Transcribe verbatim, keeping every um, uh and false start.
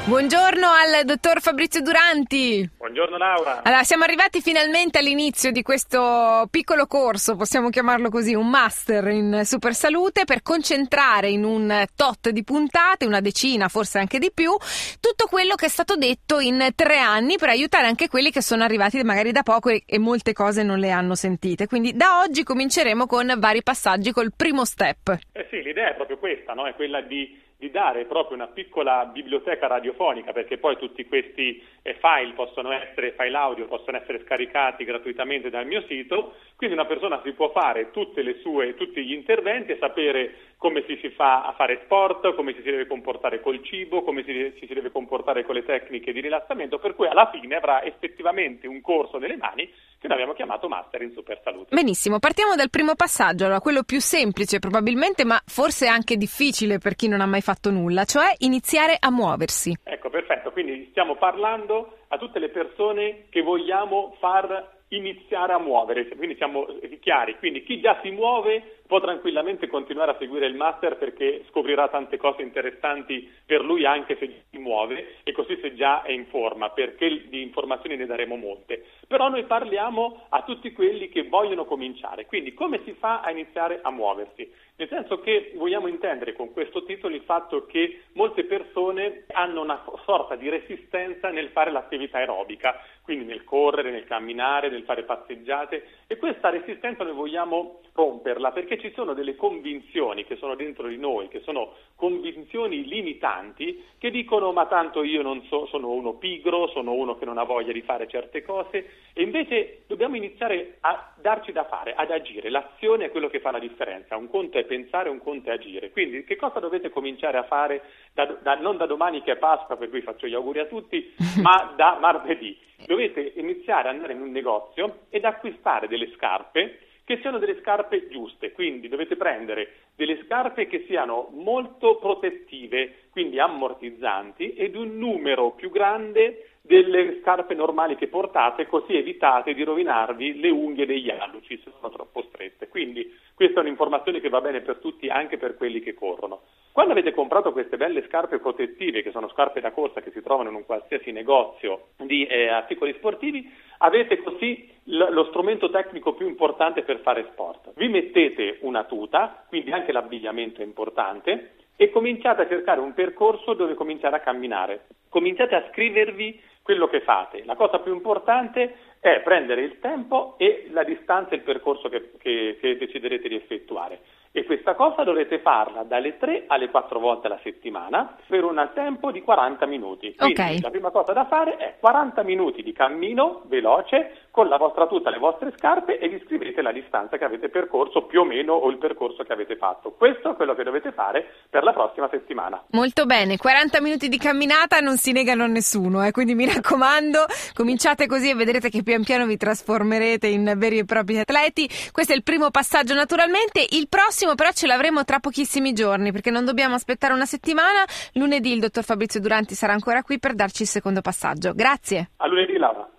Buongiorno al dottor Fabrizio Duranti. Buongiorno Laura. Allora, siamo arrivati finalmente all'inizio di questo piccolo corso, possiamo chiamarlo così, un master in Supersalute, per concentrare in un tot di puntate, una decina, forse anche di più, tutto quello che è stato detto in tre anni per aiutare anche quelli che sono arrivati magari da poco e, e molte cose non le hanno sentite. Quindi da oggi cominceremo con vari passaggi col primo step. Eh sì, l'idea è proprio questa, no? È quella di di dare proprio una piccola biblioteca radiofonica, perché poi tutti questi eh, file possono essere, file audio possono essere scaricati gratuitamente dal mio sito, quindi una persona si può fare tutte le sue, tutti gli interventi e sapere come si, si fa a fare sport, come ci si deve comportare col cibo, come si, ci si deve comportare con le tecniche di rilassamento, per cui alla fine avrà effettivamente un corso nelle mani che noi abbiamo chiamato Master in Supersalute. Benissimo, partiamo dal primo passaggio, allora quello più semplice probabilmente, ma forse anche difficile per chi non ha mai fatto nulla, cioè iniziare a muoversi. Ecco, perfetto, quindi stiamo parlando a tutte le persone che vogliamo far iniziare a muovere, quindi siamo chiari, quindi chi già si muove può tranquillamente continuare a seguire il master perché scoprirà tante cose interessanti per lui anche se si muove e così se già è in forma, perché di informazioni ne daremo molte. Però noi parliamo a tutti quelli che vogliono cominciare, quindi come si fa a iniziare a muoversi? Nel senso che vogliamo intendere con questo titolo il fatto che molte persone hanno una sorta di resistenza nel fare l'attività aerobica, quindi nel correre, nel camminare, nel fare passeggiate, e questa resistenza noi vogliamo romperla perché ci sono delle convinzioni che sono dentro di noi, che sono convinzioni limitanti, che dicono ma tanto io non so, sono uno pigro, sono uno che non ha voglia di fare certe cose, e invece dobbiamo iniziare a darci da fare, ad agire. L'azione è quello che fa la differenza, un conto è pensare, un conto è agire. Quindi che cosa dovete cominciare a fare, da, da, non da domani che è Pasqua, per cui faccio gli auguri a tutti, ma da martedì? Dovete iniziare ad andare in un negozio ed acquistare delle scarpe che siano delle scarpe giuste, quindi dovete prendere delle scarpe che siano molto protettive, quindi ammortizzanti, ed un numero più grande delle scarpe normali che portate, così evitate di rovinarvi le unghie degli alluci se sono troppo strette. Quindi questa è un'informazione che va bene per tutti, anche per quelli che corrono. Quando avete comprato queste belle scarpe protettive, che sono scarpe da corsa che si trovano in un qualsiasi negozio di eh, articoli sportivi, avete così l- lo strumento tecnico più importante per fare sport. Vi mettete una tuta, quindi anche l'abbigliamento è importante, e cominciate a cercare un percorso dove cominciare a camminare. Cominciate a scrivervi quello che fate. La cosa più importante è prendere il tempo e la distanza e il percorso che, che, che deciderete di effettuare. E questa cosa dovrete farla dalle tre alle quattro volte alla settimana per un tempo di quaranta minuti. Quindi okay. La prima cosa da fare è quaranta minuti di cammino veloce con la vostra tuta, le vostre scarpe, e vi scrivete la distanza che avete percorso più o meno, o il percorso che avete fatto. Questo è quello che dovete fare per la prossima settimana. Molto bene, quaranta minuti di camminata non si negano a nessuno, eh? Quindi mi raccomando, cominciate così e vedrete che pian piano vi trasformerete in veri e propri atleti. Questo è il primo passaggio naturalmente, il prossimo però ce l'avremo tra pochissimi giorni perché non dobbiamo aspettare una settimana. Lunedì il dottor Fabrizio Duranti sarà ancora qui per darci il secondo passaggio. Grazie. A lunedì, Laura.